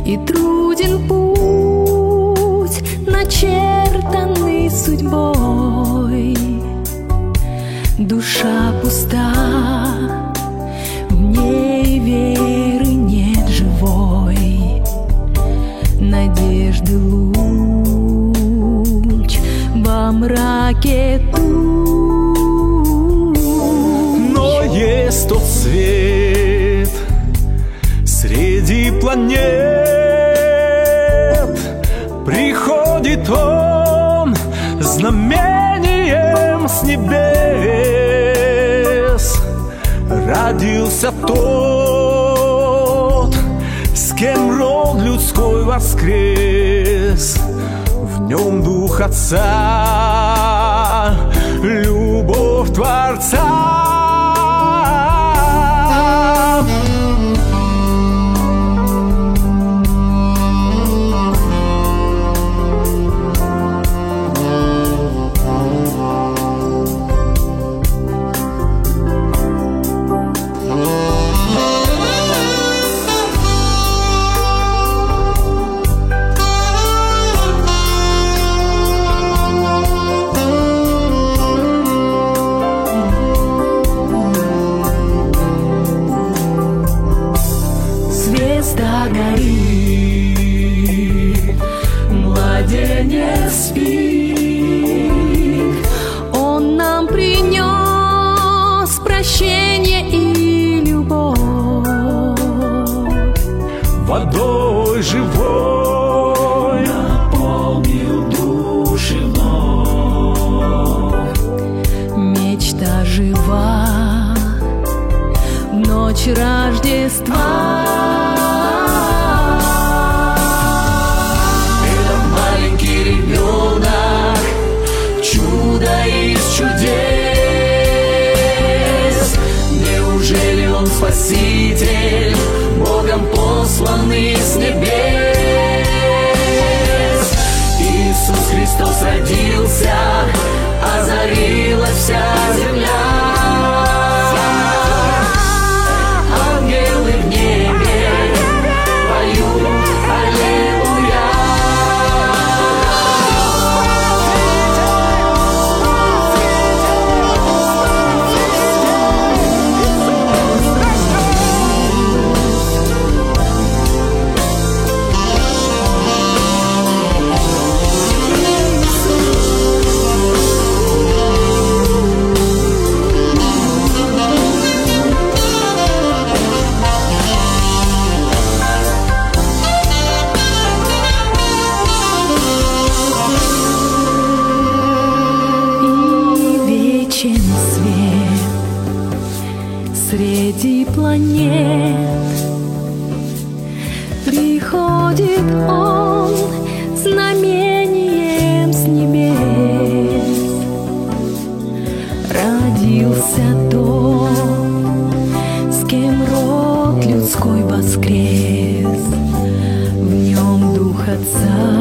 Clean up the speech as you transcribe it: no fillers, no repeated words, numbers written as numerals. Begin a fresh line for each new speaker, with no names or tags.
И труден путь, начертанный судьбой. Душа пуста, в ней веры нет живой. Надежды луч во мраке туч.
Но есть тот свет среди планет, приходит он знамением с небес. Родился тот, с кем род людской воскрес. В нем дух Отца, любовь Творца.
Звезда горит, младенец спит. Он нам принес прощение и любовь.
Водой живой наполнил души вновь.
Мечта жива в ночь Рождества.
Неужели он Спаситель, Богом посланный с небес? Иисус Христос родился, озарилась вся земля. Ангелы в небе поют аллилуйя.
Свет среди планет приходит он знамением с небес. Родился тот, с кем род людской воскрес. В нем дух Отца,